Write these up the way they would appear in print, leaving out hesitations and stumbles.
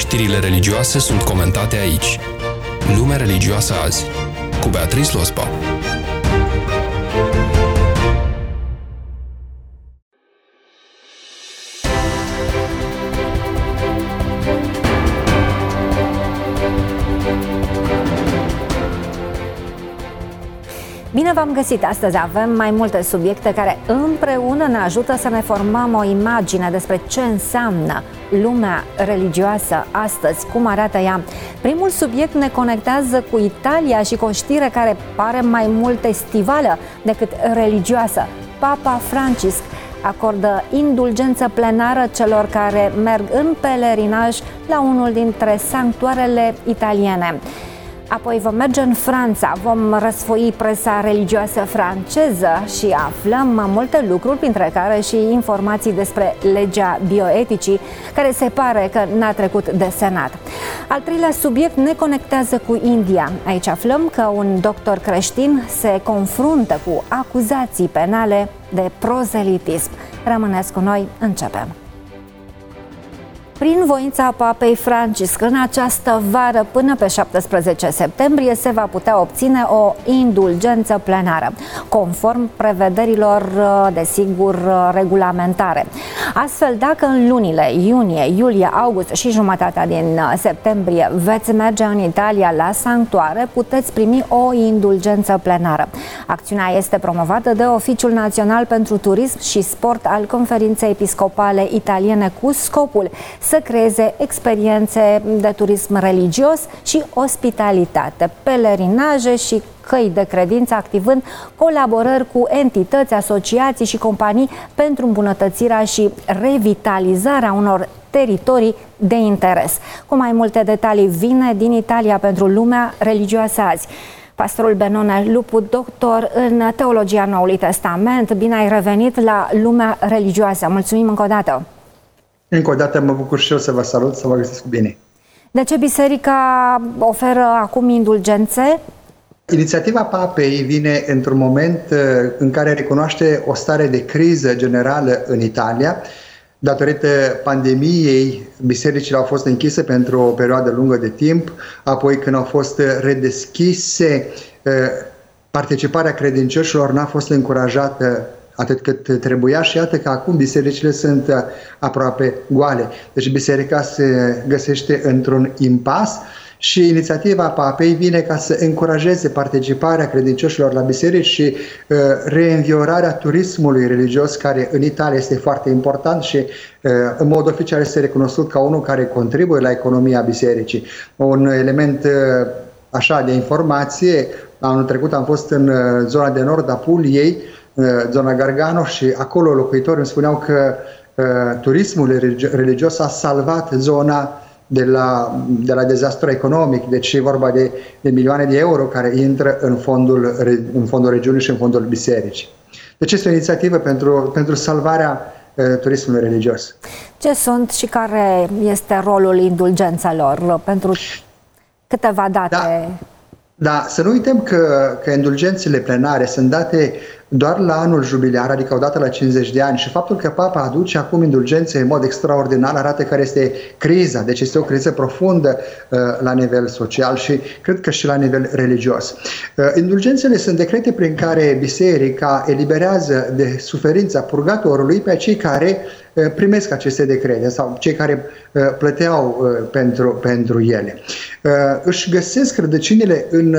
Știrile religioase sunt comentate aici. Lumea religioasă azi, cu Beatrice Lospa. Bine v-am găsit! Astăzi avem mai multe subiecte care împreună ne ajută să ne formăm o imagine despre ce înseamnă lumea religioasă astăzi, cum arată ea. Primul subiect ne conectează cu Italia și cu o știre care pare mai mult estivală decât religioasă. Papa Francisc acordă indulgență plenară celor care merg în pelerinaj la unul dintre sanctuarele italiene. Apoi vom merge în Franța, vom răsfoi presa religioasă franceză și aflăm multe lucruri, printre care și informații despre legea bioeticii, care se pare că n-a trecut de Senat. Al treilea subiect ne conectează cu India. Aici aflăm că un doctor creștin se confruntă cu acuzații penale de prozelitism. Rămâneți cu noi, începem! Prin voința Papei Francisc, în această vară până pe 17 septembrie se va putea obține o indulgență plenară, conform prevederilor, desigur, regulamentare. Astfel, dacă în lunile iunie, iulie, august și jumătatea din septembrie veți merge în Italia la sanctuare, puteți primi o indulgență plenară. Acțiunea este promovată de Oficiul Național pentru Turism și Sport al Conferinței Episcopale Italiene cu scopul să creeze experiențe de turism religios și ospitalitate, pelerinaje și căi de credință, activând colaborări cu entități, asociații și companii pentru îmbunătățirea și revitalizarea unor teritorii de interes. Cu mai multe detalii vine din Italia pentru lumea religioasă azi pastorul Benone Lupu, doctor în Teologia Noului Testament. Bine ai revenit la lumea religioasă. Mulțumim încă o dată! Încă o dată mă bucur și eu să vă salut, să vă găsesc bine. De ce biserica oferă acum indulgențe? Inițiativa Papei vine într-un moment în care recunoaște o stare de criză generală în Italia. Datorită pandemiei, bisericile au fost închise pentru o perioadă lungă de timp, apoi când au fost redeschise, participarea credincioșilor n-a fost încurajată atât cât trebuia și iată că acum bisericile sunt aproape goale. Deci biserica se găsește într-un impas și inițiativa Papei vine ca să încurajeze participarea credincioșilor la biserici și reînviorarea turismului religios, care în Italia este foarte important și în mod oficial este recunoscut ca unul care contribuie la economia bisericii. Un element așa de informație, anul trecut am fost în zona de nord a Puliei, zona Gargano, și acolo locuitorii îmi spuneau că turismul religios a salvat zona de la dezastru economic. Deci e vorba de milioane de euro care intră în fondul regiunii și în fondul bisericii. Deci este o inițiativă pentru salvarea turismului religios. Ce sunt și care este rolul indulgențelor pentru câteva date? Da, să nu uităm că indulgențele plenare sunt date doar la anul jubiliar, adică odată la 50 de ani, și faptul că Papa aduce acum indulgențe în mod extraordinar arată care este criza. Deci este o criză profundă la nivel social și cred că și la nivel religios. Indulgențele sunt decrete prin care biserica eliberează de suferința purgatorului pe cei care primesc aceste decrete sau cei care plăteau pentru ele. Își găsesc rădăcinile în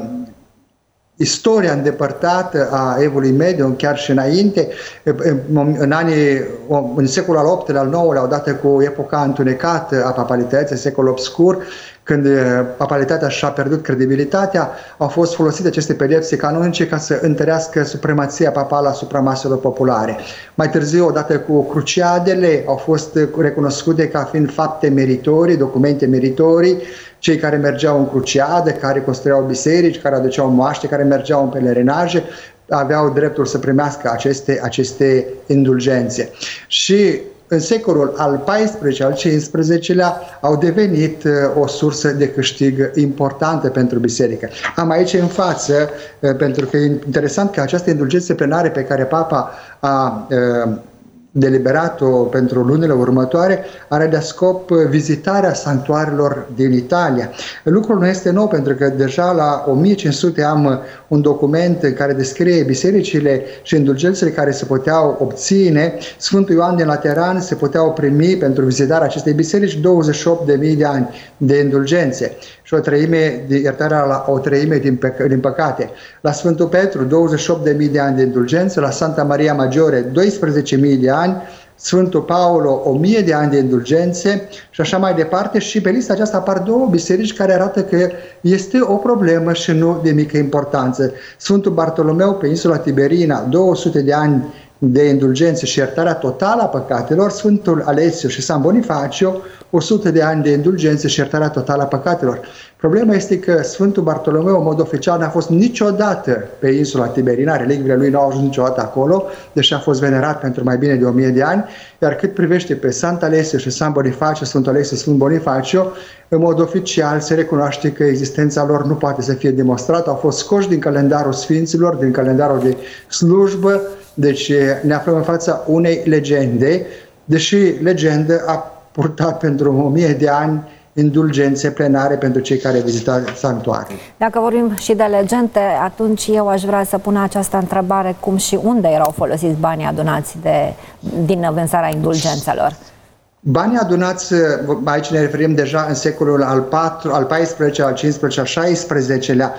istoria îndepărtată a Evului Mediu, chiar și înainte, în secolul al VIII-lea, al IX-lea, odată cu epoca întunecată a papalității, secolul obscur, când papalitatea și-a pierdut credibilitatea, au fost folosite aceste pedepse canonice ca să întărească supremația papală asupra maselor populare. Mai târziu, odată cu cruciadele, au fost recunoscute ca fiind fapte meritorii, documente meritorii. Cei care mergeau în cruciadă, care construiau biserici, care aduceau moaște, care mergeau în pelerinaje, aveau dreptul să primească aceste indulgențe. Și în secolul al XIV-lea, al XV-lea, au devenit o sursă de câștig importantă pentru biserică. Am aici în față, pentru că e interesant că această indulgență plenare pe care Papa a deliberat-o pentru lunile următoare, are de scop vizitarea sanctuarelor din Italia. Lucrul nu este nou, pentru că deja la 1500 am un document în care descrie bisericile și indulgențele care se puteau obține. Sfântul Ioan din Lateran se puteau primi pentru vizitarea acestei biserici 28.000 de ani de indulgențe și o treime de iertarea la o treime din păcate. La Sfântul Petru 28.000 de ani de indulgență, la Santa Maria Maggiore 12.000 de ani, Sfântul Paolo 1.000 de ani de indulgențe și așa mai departe. Și pe lista aceasta apar două biserici care arată că este o problemă și nu de mică importanță. Sfântul Bartolomeu pe insula Tiberina, 200 de ani de indulgențe și iertarea totală a păcatelor, Sfântul Alesiu și San Bonifacio, 100 de ani de indulgențe și iertarea totală a păcatelor. Problema este că Sfântul Bartolomeu, în mod oficial, n-a fost niciodată pe insula Tiberina, religiile lui nu au ajuns niciodată acolo, deși a fost venerat pentru mai bine de 1000 de ani, iar cât privește pe Sant Alesiu și San Bonifacio, Sfântul Alesiu și Sfântul Bonifacio, în mod oficial se recunoaște că existența lor nu poate să fie demonstrată, au fost scoși din calendarul Sfinților, din calendarul de slujbă. Deci ne aflăm în fața unei legende, deși legenda a purtat pentru 1000 de ani indulgențe plenare pentru cei care vizitau sanctuarul. Dacă vorbim și de legende, atunci eu aș vrea să pun această întrebare: cum și unde erau folosiți banii adunați din vânzarea indulgențelor? Banii adunați, aici ne referim deja în secolul al XIV, al XV, al XVI-lea,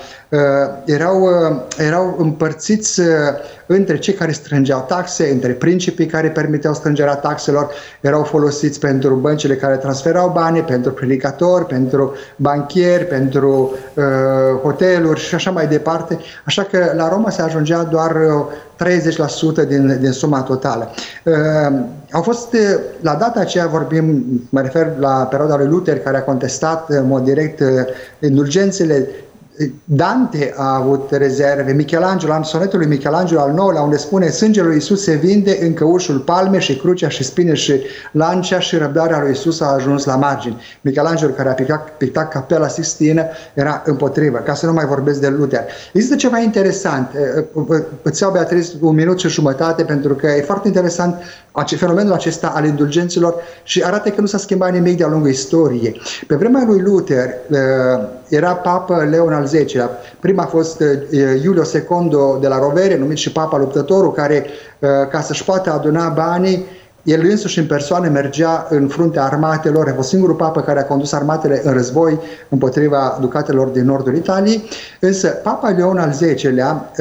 erau împărțiți între cei care strângeau taxe, între principii care permiteau strângerea taxelor, erau folosiți pentru băncile care transferau bani, pentru predicatori, pentru banchieri, pentru hoteluri și așa mai departe. Așa că la Roma se ajungea doar 30% din suma totală. Au fost, la data aceea vorbim, mă refer la perioada lui Luther, care a contestat în mod direct indulgențele. Dante a avut rezerve, Michelangelo, am sonetul lui Michelangelo al IX-lea, unde spune: sângele lui Iisus se vinde în căușul palme și crucea și spine și lancea și răbdarea lui Iisus a ajuns la margini. Michelangelo, care a pictat Capela Sistină, era împotrivă, ca să nu mai vorbesc de Luther. Există ceva interesant, îți iau, Beatrice, 1 minut și jumătate, pentru că e foarte interesant fenomenul acesta al indulgențelor și arată că nu s-a schimbat nimic de-a lungul istoriei. Pe vremea lui Luther era papă Leon al X-lea. Prima a fost Iulio II de la Rovere, numit și papa luptătorul, care, ca să-și poată aduna banii, el însuși în persoană mergea în fruntea armatelor. A fost singurul papă care a condus armatele în război împotriva ducatelor din nordul Italiei. Însă papa Leon al X-lea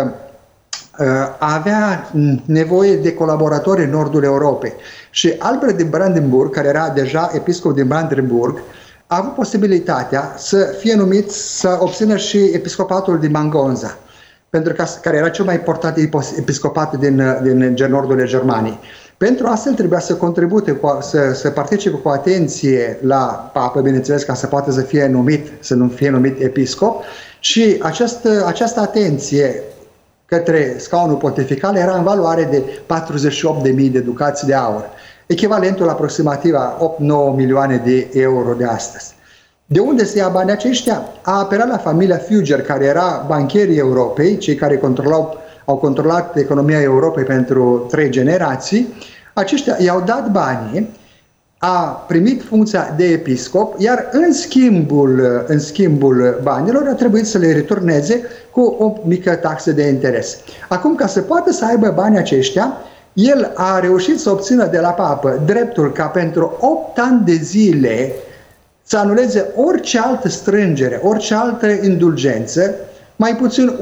avea nevoie de colaboratori în nordul Europei. Și Albert din Brandenburg, care era deja episcop din Brandenburg, a avut posibilitatea să fie numit să obțină și episcopatul din Mangonza, pentru că, care era cel mai important episcopat din nordul Germaniei. Pentru asta el trebuia să contribute, să participe cu atenție la papă, bineînțeles, ca să poată să nu fie numit episcop, și această atenție către scaunul pontifical era în valoare de 48.000 de ducați de aur, echivalentul aproximativ a 8-9 milioane de euro de astăzi. De unde se ia banii aceștia? A apelat la familia Fugger, care era bancherii Europei, cei care au controlat economia Europei pentru 3 generații. Aceștia i-au dat banii, a primit funcția de episcop, iar în schimbul banilor a trebuit să le returneze cu o mică taxă de interes. Acum, ca să poată să aibă banii aceștia, el a reușit să obțină de la papă dreptul ca pentru 8 ani de zile să anuleze orice altă strângere, orice altă indulgență, mai puțin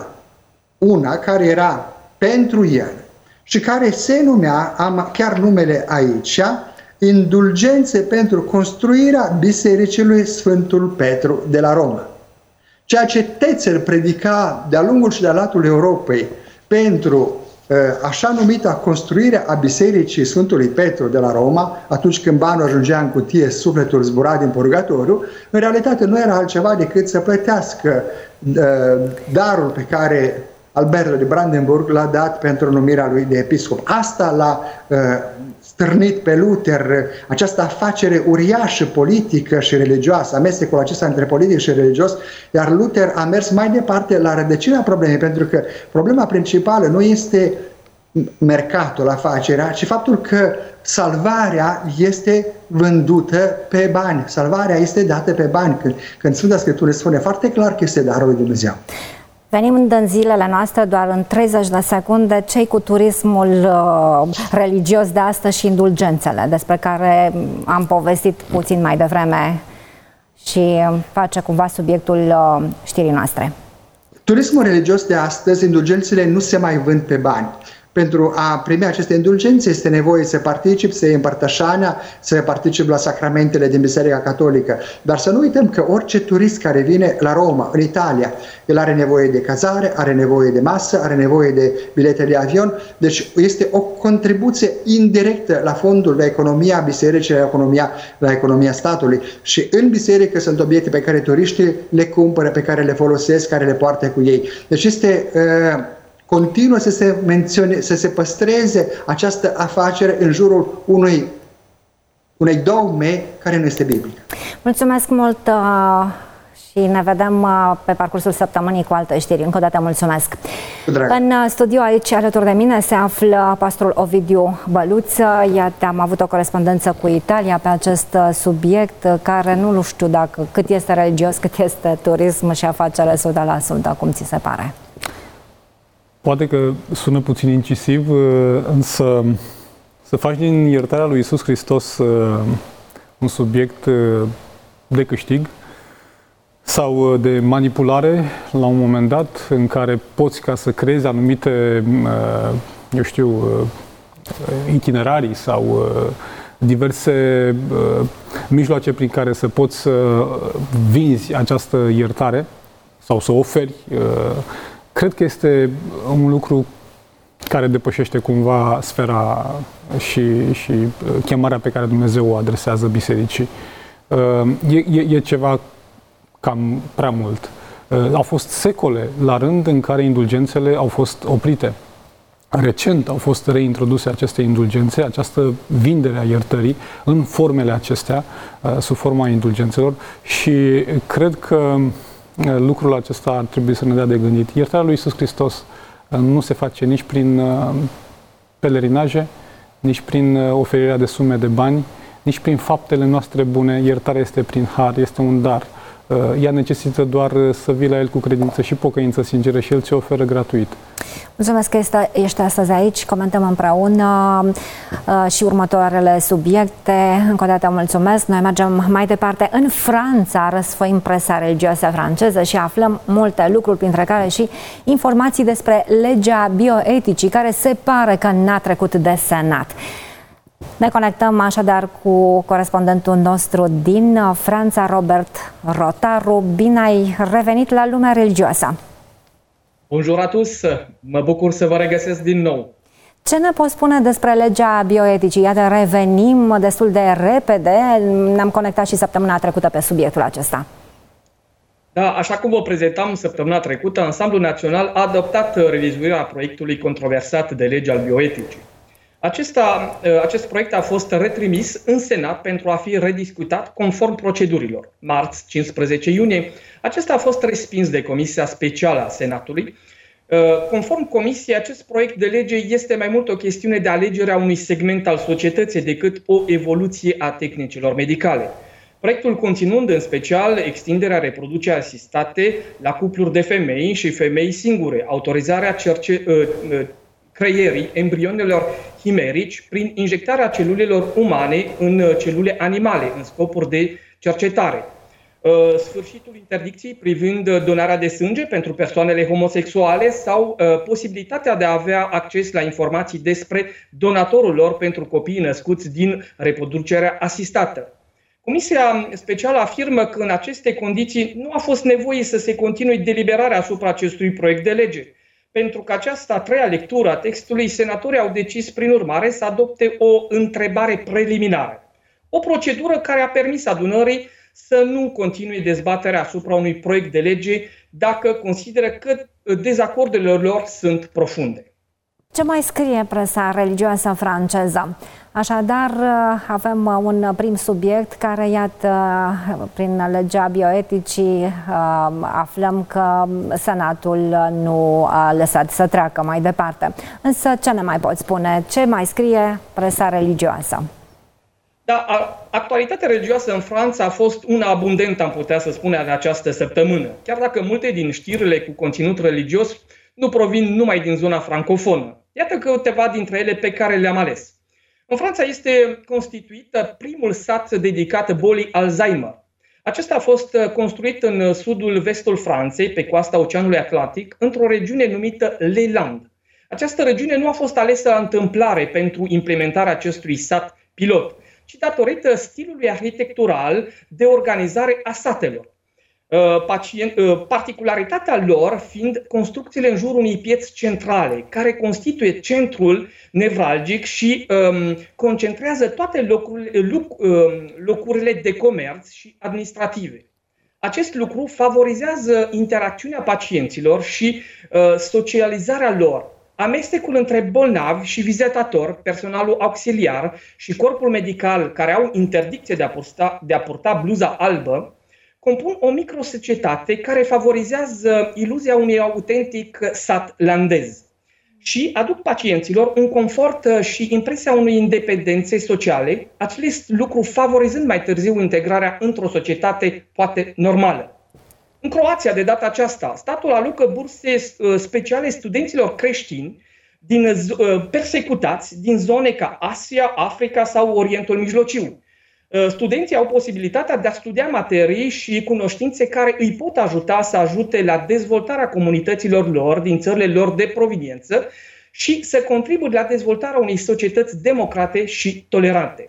una care era pentru el și care se numea, am chiar numele aici, indulgențe pentru construirea Bisericii lui Sfântul Petru de la Roma. Ceea ce Tetzel predica de-a lungul și de-a latul Europei pentru așa numita construire a Bisericii Sfântului Petru de la Roma, atunci când banul ajungea în cutie, sufletul zbura din purgatoriu, în realitate nu era altceva decât să plătească darul pe care Alberto de Brandenburg l-a dat pentru numirea lui de episcop. Asta l-a stârnit pe Luther, această afacere uriașă politică și religioasă, amestecul acesta între politic și religios, iar Luther a mers mai departe la rădăcina problemei, pentru că problema principală nu este mercatul, afacerea, ci faptul că salvarea este vândută pe bani. Salvarea este dată pe bani. Când Sfânta Scriptură spune foarte clar că este darul lui Dumnezeu. Venim în zilele noastre doar în 30 de secunde. Ce-i cu turismul religios de astăzi și indulgențele, despre care am povestit puțin mai devreme și face cumva subiectul știrii noastre? Turismul religios de astăzi, indulgențele nu se mai vând pe bani. Pentru a primi aceste indulgențe este nevoie să participi, să iei împărtășania, să participi la sacramentele din Biserica Catolică. Dar să nu uităm că orice turist care vine la Roma, în Italia, el are nevoie de cazare, are nevoie de masă, are nevoie de bilete de avion. Deci este o contribuție indirectă la fondul, la economia bisericii, la economia statului. Și în biserică sunt obiecte pe care turiștii le cumpără, pe care le folosesc, care le poartă cu ei. Deci este... continuă să se păstreze această afacere în jurul unei dogme care nu este biblică. Mulțumesc mult și ne vedem pe parcursul săptămânii cu alte știri. Încă o dată mulțumesc. În studio aici alături de mine se află pastorul Ovidiu Băluț. Iată, am avut o corespondență cu Italia pe acest subiect care nu știu dacă cât este religios, cât este turism și afacere 100%, cum ți se pare? Poate că sună puțin incisiv, însă să faci din iertarea lui Iisus Hristos un subiect de câștig sau de manipulare la un moment dat, în care poți, ca să creezi anumite, itinerarii sau diverse mijloace prin care să poți să vinzi această iertare sau să oferi. Cred că este un lucru care depășește cumva sfera și chemarea pe care Dumnezeu o adresează bisericii. E ceva cam prea mult. Au fost secole la rând în care indulgențele au fost oprite. Recent au fost reintroduse aceste indulgențe, această vindere a iertării în formele acestea, sub forma indulgențelor, și cred că lucrul acesta ar trebui să ne dea de gândit. Iertarea lui Iisus Hristos nu se face nici prin pelerinaje, nici prin oferirea de sume de bani, nici prin faptele noastre bune. Iertarea este prin har, este un dar. Ea necesită doar să vii la El cu credință și pocăință sinceră și El ți-o oferă gratuit. Mulțumesc că ești astăzi aici, comentăm împreună și următoarele subiecte. Încă o dată mulțumesc. Noi mergem mai departe în Franța, răsfoim presa religioasă franceză și aflăm multe lucruri, printre care și informații despre legea bioeticii, care se pare că n-a trecut de Senat. Ne conectăm așadar cu corespondentul nostru din Franța, Robert Rotaru. Bine ai revenit la lumea religioasă! Bonjour à tous! Mă bucur să vă regăsesc din nou! Ce ne poți spune despre legea bioeticii? Iată, revenim destul de repede. Ne-am conectat și săptămâna trecută pe subiectul acesta. Da, așa cum vă prezentam săptămâna trecută, Ansamblul Național a adoptat revizuirea proiectului controversat de lege al bioeticii. Acest proiect a fost retrimis în Senat pentru a fi rediscutat conform procedurilor. Marți, 15 iunie, acesta a fost respins de Comisia Specială a Senatului. Conform Comisiei, acest proiect de lege este mai mult o chestiune de alegere a unui segment al societății decât o evoluție a tehnicilor medicale. Proiectul conținând în special extinderea reproducerii asistate la cupluri de femei și femei singure, autorizarea creierii embrionelor chimerici prin injectarea celulelor umane în celule animale, în scopuri de cercetare. Sfârșitul interdicției privind donarea de sânge pentru persoanele homosexuale sau posibilitatea de a avea acces la informații despre donatorul lor pentru copiii născuți din reproducerea asistată. Comisia Specială afirmă că în aceste condiții nu a fost nevoie să se continue deliberarea asupra acestui proiect de lege. Pentru că această a treia lectură a textului, senatorii au decis prin urmare să adopte o întrebare preliminară. O procedură care a permis adunării să nu continue dezbaterea asupra unui proiect de lege dacă consideră că dezacordurile lor sunt profunde. Ce mai scrie presa religioasă franceză? Așadar, avem un prim subiect care, iată, prin legea bioeticii aflăm că Senatul nu a lăsat să treacă mai departe. Însă, ce ne mai poți spune? Ce mai scrie presa religioasă? Da, actualitatea religioasă în Franța a fost una abundentă, am putea să spune, în această săptămână. Chiar dacă multe din știrile cu conținut religios nu provin numai din zona francofonă. Iată câteva dintre ele pe care le-am ales. În Franța este constituită primul sat dedicat bolii Alzheimer. Acesta a fost construit în sudul-vestul Franței, pe coasta Oceanului Atlantic, într-o regiune numită Les Landes. Această regiune nu a fost alesă la întâmplare pentru implementarea acestui sat pilot, ci datorită stilului arhitectural de organizare a satelor. Particularitatea lor fiind construcțiile în jurul unei pieți centrale, care constituie centrul nevralgic și concentrează toate locurile de comerț și administrative. Acest lucru favorizează interacțiunea pacienților și socializarea lor. Amestecul între bolnavi și vizitatori, personalul auxiliar și corpul medical care au interdicție de a purta bluza albă, compun o microsocietate care favorizează iluzia unui autentic sat landez și aduc pacienților un confort și impresia unei independențe sociale, acest lucru favorizând mai târziu integrarea într-o societate poate normală. În Croația, de data aceasta, statul alocă burse speciale studenților creștini persecutați din zone ca Asia, Africa sau Orientul Mijlociu. Studenții au posibilitatea de a studia materii și cunoștințe care îi pot ajuta să ajute la dezvoltarea comunităților lor din țările lor de proveniență și să contribuie la dezvoltarea unei societăți democrate și tolerante.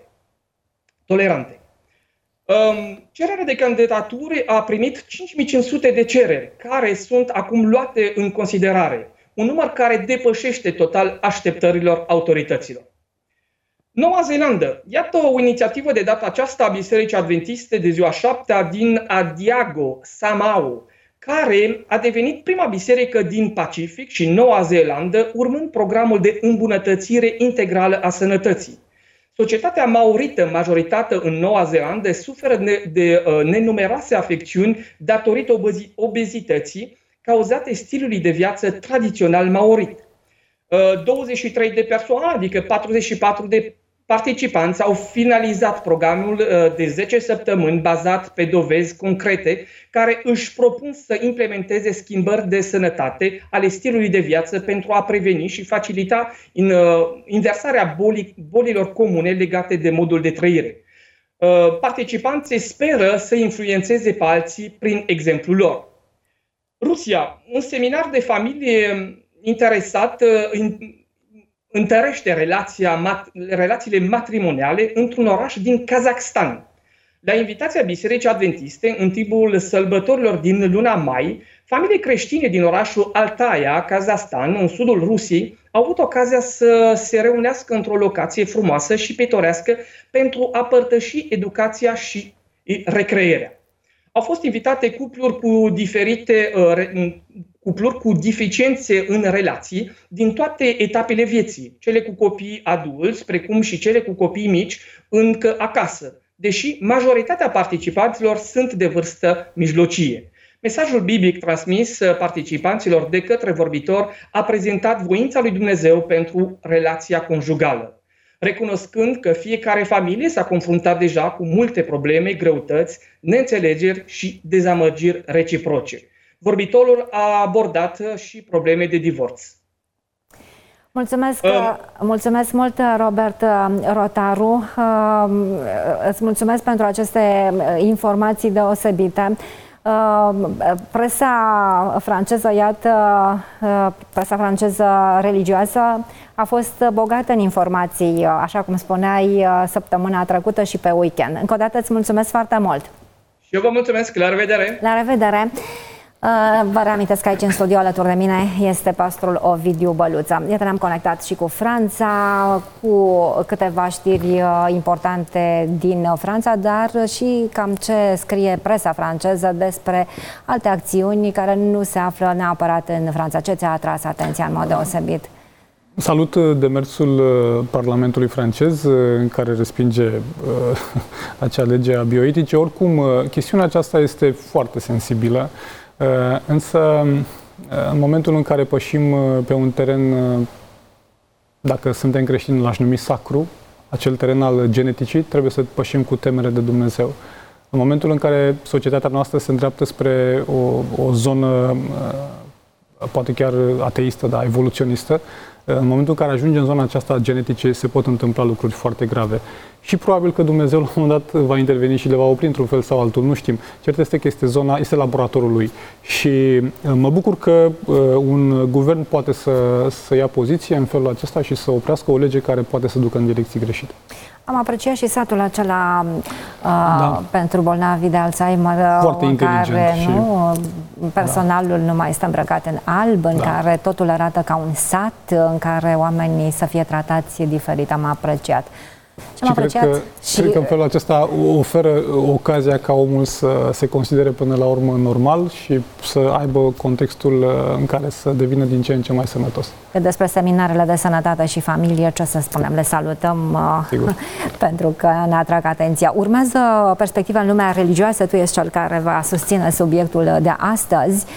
Cererea de candidatură a primit 5500 de cereri, care sunt acum luate în considerare, un număr care depășește total așteptărilor autorităților. Noua Zeelandă. Iată o inițiativă de data aceasta a Bisericii Adventiste de ziua 7-a din Adiago, Samoa, care a devenit prima biserică din Pacific și Noua Zeelandă, urmând programul de îmbunătățire integrală a sănătății. Societatea maorită majoritară în Noua Zeelandă suferă de nenumeroase afecțiuni datorită obezității cauzate stilului de viață tradițional maorit. 23 de persoane, adică 44 de participanți, au finalizat programul de 10 săptămâni bazat pe dovezi concrete care își propun să implementeze schimbări de sănătate ale stilului de viață pentru a preveni și facilita inversarea bolilor comune legate de modul de trăire. Participanții speră să influențeze pe alții prin exemplul lor. Rusia, un seminar de familie interesat întărește relațiile matrimoniale într-un oraș din Kazakhstan. La invitația Bisericii Adventiste, în timpul sărbătorilor din luna mai, familii creștine din orașul Altaia, Kazahstan, în sudul Rusiei, au avut ocazia să se reunească într-o locație frumoasă și pitorească pentru a părtăși educația și recrearea. Au fost invitate cupluri cu deficiențe în relații din toate etapele vieții, cele cu copii adulți, precum și cele cu copii mici, încă acasă, deși majoritatea participanților sunt de vârstă mijlocie. Mesajul biblic transmis participanților de către vorbitor a prezentat voința lui Dumnezeu pentru relația conjugală, recunoscând că fiecare familie s-a confruntat deja cu multe probleme, greutăți, neînțelegeri și dezamăgiri reciproce. Vorbitorul a abordat și probleme de divorț. Mulțumesc mult, Robert Rotaru. Îți mulțumesc pentru aceste informații deosebite. Presa franceză, iată, presa franceză religioasă a fost bogată în informații, așa cum spuneai, săptămâna trecută și pe weekend. Încă o dată îți mulțumesc foarte mult. Și eu vă mulțumesc. La revedere! La revedere! Vă reamintesc că aici în studio alături de mine este pastorul Ovidiu Băluță. Iată, ne-am conectat și cu Franța, cu câteva știri importante din Franța, dar și cam ce scrie presa franceză despre alte acțiuni care nu se află neapărat în Franța. Ce ți-a atras atenția în mod deosebit? Salut demersul Parlamentului francez în care respinge acea lege a bioetice. Oricum, chestiunea aceasta este foarte sensibilă, însă în momentul în care pășim pe un teren, dacă suntem creștini, l-aș numi sacru, acel teren al geneticii, trebuie să pășim cu temere de Dumnezeu. În momentul în care societatea noastră se îndreaptă spre o zonă poate chiar ateistă, dar evoluționistă, în momentul în care ajunge în zona aceasta genetice, se pot întâmpla lucruri foarte grave. Și probabil că Dumnezeu la un moment dat va interveni și le va opri într-un fel sau altul, nu știm. Cert este că este laboratorul lui. Și mă bucur că un guvern poate să ia poziție în felul acesta și să oprească o lege care poate să ducă în direcții greșite. Am apreciat și satul acela pentru bolnavii de Alzheimer, foarte în care și personalul nu mai este îmbrăcat în alb, în care totul arată ca un sat, în care oamenii să fie tratați diferit. Am apreciat. Și cred că în felul acesta oferă ocazia ca omul să se considere până la urmă normal și să aibă contextul în care să devină din ce în ce mai sănătos. Despre seminarele de sănătate și familie, ce să spunem, le salutăm pentru că ne atrag atenția. Urmează perspectiva în lumea religioasă, tu ești cel care va susține subiectul de astăzi.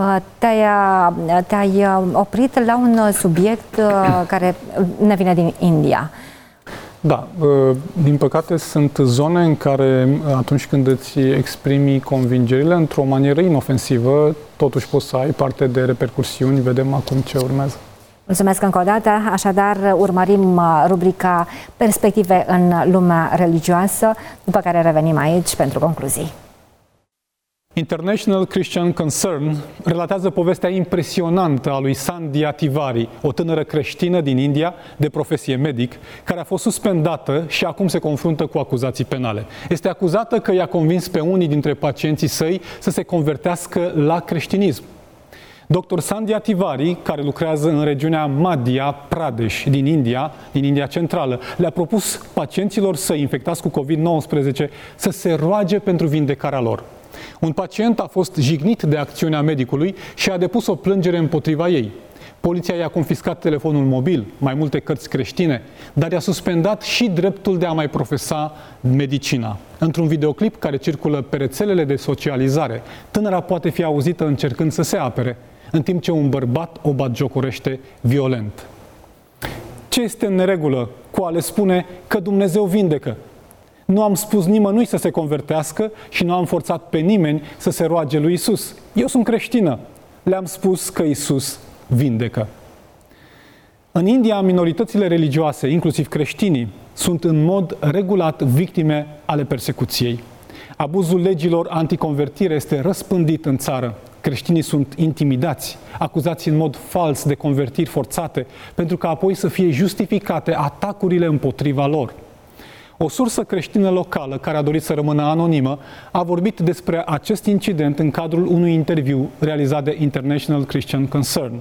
Te-ai oprit la un subiect care ne vine din India. Da, din păcate sunt zone în care atunci când îți exprimi convingerile într-o manieră inofensivă, totuși poți să ai parte de repercursiuni. Vedem acum ce urmează. Mulțumesc încă o dată. Așadar, urmărim rubrica Perspective în lumea religioasă, după care revenim aici pentru concluzii. International Christian Concern relatează povestea impresionantă a lui Sandhya Tiwari, o tânără creștină din India, de profesie medic, care a fost suspendată și acum se confruntă cu acuzații penale. Este acuzată că i-a convins pe unii dintre pacienții săi să se convertească la creștinism. Dr. Sandhya Tiwari, care lucrează în regiunea Madhya Pradesh din India Centrală, le-a propus pacienților săi infectați cu COVID-19 să se roage pentru vindecarea lor. Un pacient a fost jignit de acțiunea medicului și a depus o plângere împotriva ei. Poliția i-a confiscat telefonul mobil, mai multe cărți creștine, dar i-a suspendat și dreptul de a mai profesa medicina. Într-un videoclip care circulă pe rețelele de socializare, tânăra poate fi auzită încercând să se apere, în timp ce un bărbat o batjocorește violent. Ce este în neregulă cu a le spune că Dumnezeu vindecă? Nu am spus nimănui să se convertească și nu am forțat pe nimeni să se roage lui Isus. Eu sunt creștină. Le-am spus că Isus vindecă. În India, minoritățile religioase, inclusiv creștinii, sunt în mod regulat victime ale persecuției. Abuzul legilor anticonvertire este răspândit în țară. Creștinii sunt intimidați, acuzați în mod fals de convertiri forțate, pentru că apoi să fie justificate atacurile împotriva lor. O sursă creștină locală, care a dorit să rămână anonimă, a vorbit despre acest incident în cadrul unui interviu realizat de International Christian Concern.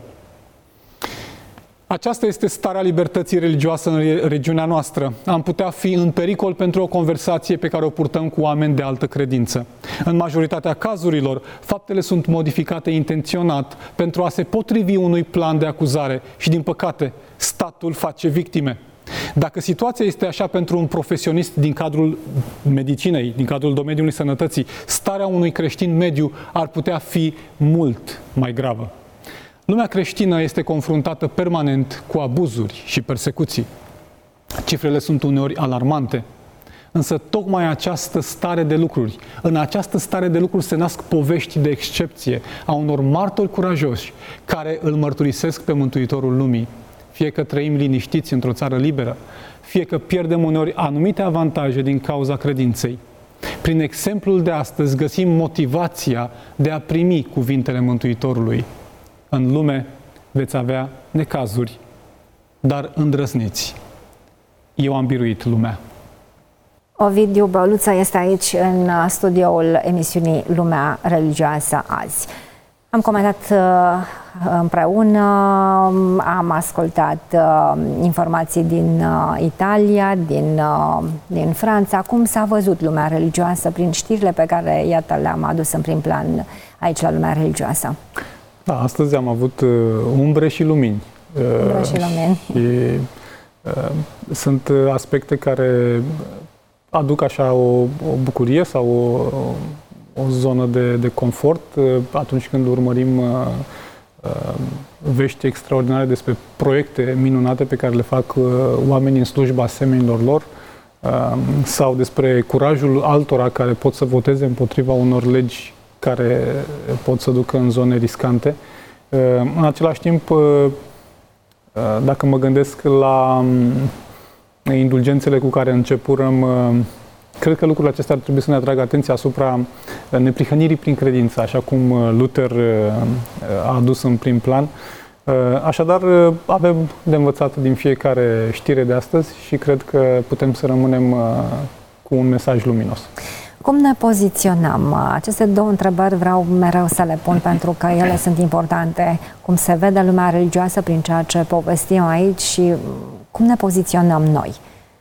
Aceasta este starea libertății religioase în regiunea noastră. Am putea fi în pericol pentru o conversație pe care o purtăm cu oameni de altă credință. În majoritatea cazurilor, faptele sunt modificate intenționat pentru a se potrivi unui plan de acuzare și, din păcate, statul face victime. Dacă situația este așa pentru un profesionist din cadrul medicinei, din cadrul domeniului sănătății, starea unui creștin mediu ar putea fi mult mai gravă. Lumea creștină este confruntată permanent cu abuzuri și persecuții. Cifrele sunt uneori alarmante. Însă tocmai în această stare de lucruri se nasc povești de excepție a unor martori curajoși care îl mărturisesc pe Mântuitorul lumii. Fie că trăim liniștiți într-o țară liberă, fie că pierdem uneori anumite avantaje din cauza credinței. Prin exemplul de astăzi găsim motivația de a primi cuvintele Mântuitorului. În lume veți avea necazuri, dar îndrăzniți. Eu am biruit lumea. Ovidiu Băluță este aici în studioul emisiunii Lumea Religioasă azi. Am comentat împreună, am ascultat informații din Italia, din Franța. Cum s-a văzut lumea religioasă prin știrile pe care, iată, le-am adus în prim plan aici la Lumea Religioasă? Da, astăzi am avut umbre și lumini Și sunt aspecte care aduc așa o bucurie sau o zonă de confort atunci când urmărim vești extraordinare despre proiecte minunate pe care le fac oamenii în slujba semenilor lor sau despre curajul altora care pot să voteze împotriva unor legi care pot să ducă în zone riscante. În același timp, dacă mă gândesc la indulgențele cu care începurăm, cred că lucrurile acestea ar trebui să ne atragă atenția asupra neprihănirii prin credință, așa cum Luther a adus în prim plan. Așadar, avem de învățat din fiecare știre de astăzi și cred că putem să rămânem cu un mesaj luminos. Cum ne poziționăm? Aceste două întrebări vreau mereu să le pun pentru că ele sunt importante. Cum se vede lumea religioasă prin ceea ce povestim aici și cum ne poziționăm noi?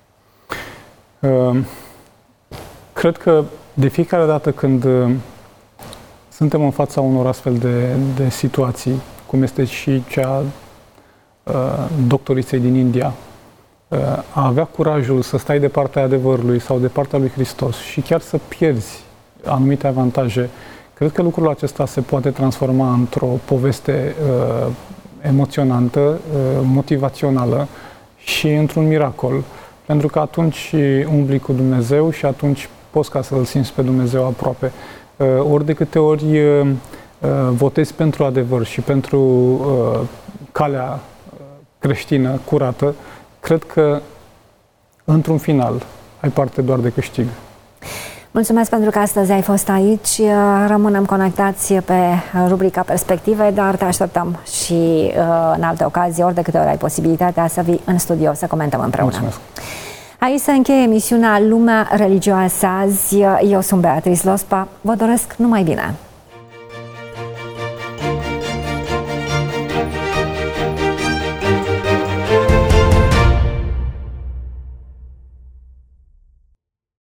Cred că de fiecare dată când suntem în fața unor astfel de situații, cum este și cea doctoriței din India, a avea curajul să stai de partea adevărului sau de partea lui Hristos și chiar să pierzi anumite avantaje, cred că lucrul acesta se poate transforma într-o poveste emoționantă, motivațională și într-un miracol. Pentru că atunci umbli cu Dumnezeu și atunci poți ca să-L simți pe Dumnezeu aproape. Ori de câte ori votezi pentru adevăr și pentru calea creștină curată, cred că într-un final ai parte doar de câștig. Mulțumesc pentru că astăzi ai fost aici. Rămânem conectați pe rubrica Perspective, dar te așteptăm și în alte ocazii, ori de câte ori ai posibilitatea să vii în studio să comentăm împreună. Mulțumesc. Aici se încheie emisiunea Lumea Religioasă azi. Eu sunt Beatrice Lospa. Vă doresc numai bine!